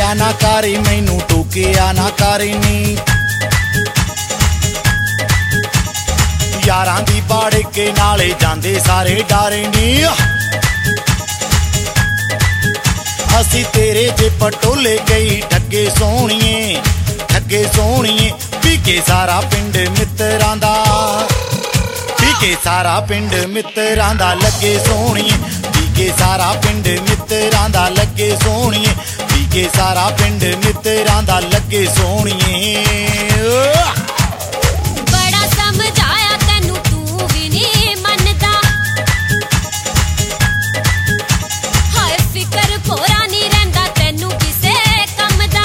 ना करी मैनू टोकिया ना करी नी यारां दी बाड़ के नाले जांदे सारे डारे नी असी तेरे जे पटोले गई ठगे सोहणिए पीके सारा पिंड मित्रां दा पीके सारा पिंड मित्रां दा लगे सोहणिए पीके सारा पिंड मित्रां दा लगे सोहणिए पीके सारा पिंड मित्रां दा लगे सोहणिए बड़ा समझाया तैनू तू भी नहीं मनदा हाय फिकर कोरा नहीं रहिंदा तैनू किसे कम दा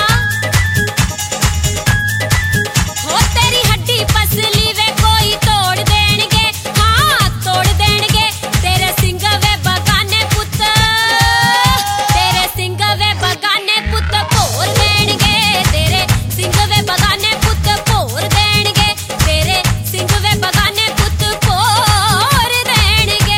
हो तेरी हड्डी पसली वे कोई तोड़ देणगे हाँ तोड़ देणगे तेरे सिंग वे बगाने पुत तेरे सिंग वे बगाने पुत भोर देणगे तेरे सिंग वे बगाने पुत भोर देणगे तेरे सिंग वे बगाने पुत भोर देणगे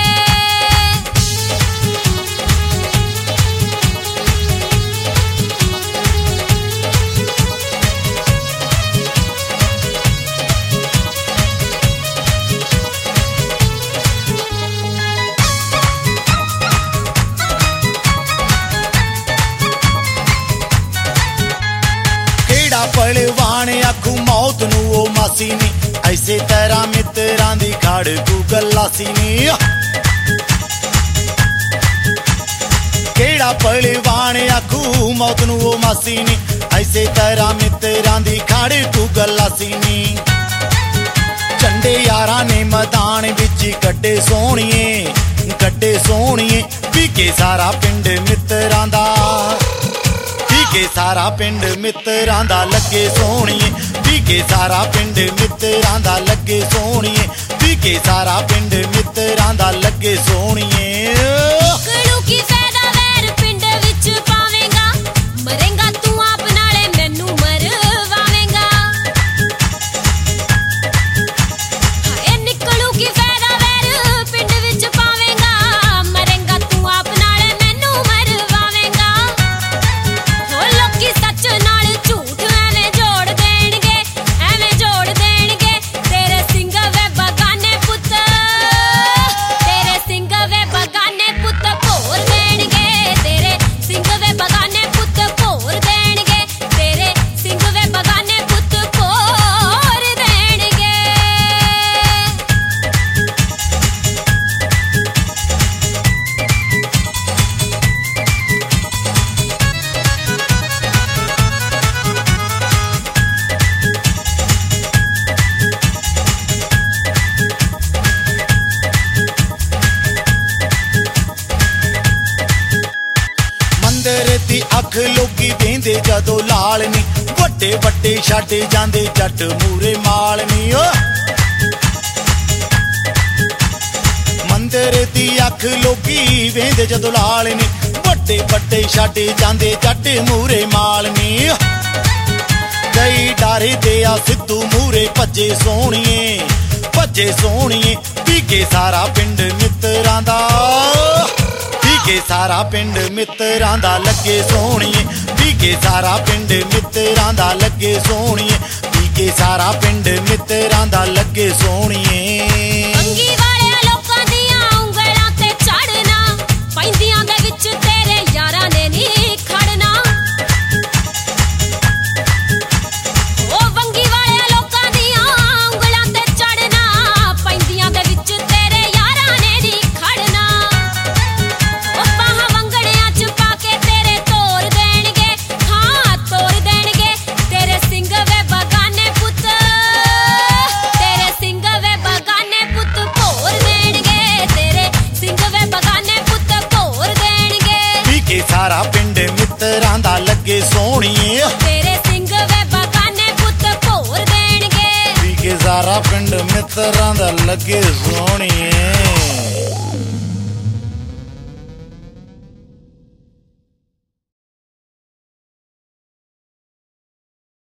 केड़ा पहलवान आखू मौत नू ओ मासी नी ऐसे तरह मित्रां दी खाड़ तू गलासी नी केड़ा पहलवान आखू मौत नू ओ मासी नी ऐसे तरह मित्रां दी खाड़ तू गलासी नी चंडे यारां ने मैदान विच कड्डे सोहणिए पीके सारा पिंड मित्रां दा पीके सारा पिंड मित्रां दा लगे सोहणिए पीके सारा पिंड मित्रां दा लगे सोहणिए पीके सारा पिंड मित्रां दा लगे सोहणिए कड़ू की फायदा वैर पिंड विच पावेंगा मरेंगा तू आप नाले मैनू मरवावेंगा हाय निकलू की फायदा वैर पिंड विच पावेंगा मरेंगा तू आप नाले मैनू मरवावेंगा हो लोकी सच नाल झूठ एवें जोड़ देणगे तेरे सिंग वे बगाने पुत तेरे सिंग वे बगाने पुत भोर देणगे तेरे सिंग वे बगाने पुत भोर देणगे तेरे सिंग वे बगाने पुत भोर देणगे मंदिर दी अख लोकी वेंदे जदों लाल नी वड्डे वड्डे छड्ड जांदे जट मूरे माल नी मंदिर दी अख लोकी वेंदे जदों लाल नी वड्डे वड्डे छड्ड जांदे जट मूरे माल नी कई डारे दे आ सिद्धू मूरे भज्जे सोहणिए पीके सारा पिंड मित्रां दा पीके सारा पिंड मित्रां दा लगे सोहणिए पीके सारा पिंड मित्रां दा लगे सोहणिए पीके सारा पिंड मित्रां दा लगे सोहणिए अंगी वाले लोकां दियां उंगलां ते चढ़ना पैंदियां दे विच तेरे यारां ने नी खड़ना ओ वंगी वाले लोकां दियां उंगलां ते चढ़ना पैंदियां दे विच तेरे यारां ने नी खड़ना ओ बाहां वंगड़ियां च पाके तेरे तोड़ देणगे हाँ तोड़ देणगे तेरे सिंग वे बगाने पुत तेरे सिंग वे बगाने पुत भोर देणगे तेरे सिंग वे बगाने पुत भोर देणगे पीके सारा पिंड मित्रां दा लगे सोहणिए तेरे सिंग वे बगाने पुत भोर देणगे पीके सारा पिंड मित्रां दा लगे सोहणिए।